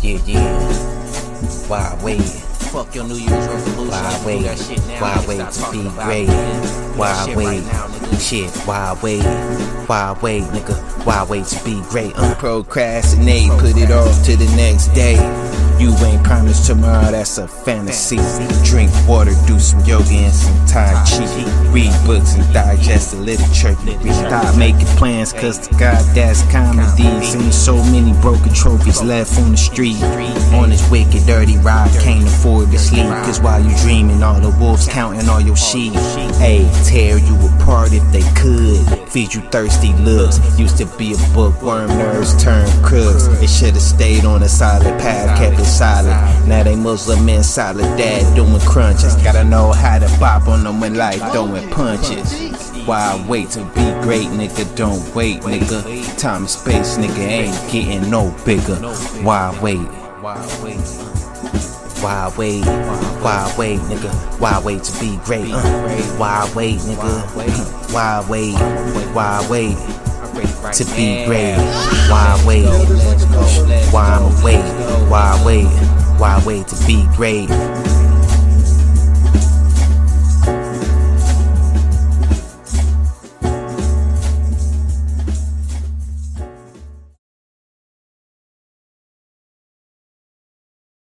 Yeah. Why wait? Fuck your New Year's resolution. Why wait? Why wait to be great? Why wait? Shit, why wait? Why wait, nigga? Why wait to be great? Procrastinate, put it off to the next day. You ain't promised tomorrow, that's a fantasy. Drink water, do some yoga and some Tai Chi. Read books and digest the literature. Stop making plans, cause to God that's comedy. Seen so many broken trophies left on the street. On this wicked, dirty ride, can't afford to sleep. Cause while you dreaming, all the wolves counting all your sheep. Ayy, tear you apart if they could. Feed you thirsty looks. Used to be a bookworm, nerves turned crooks. It should've stayed on a solid path, kept it solid. Now they Muslim men solid dad doing crunches. Gotta know how to bop on them when life throwing punches. Why wait to be great, nigga? Don't wait, nigga. Time and space, nigga, ain't getting no bigger. Why wait? Why wait? Why wait, nigga? Why wait to be great? Why wait, nigga? Why wait? Why wait to be great? Why wait? Why I'ma wait? Why wait? Why wait to be great?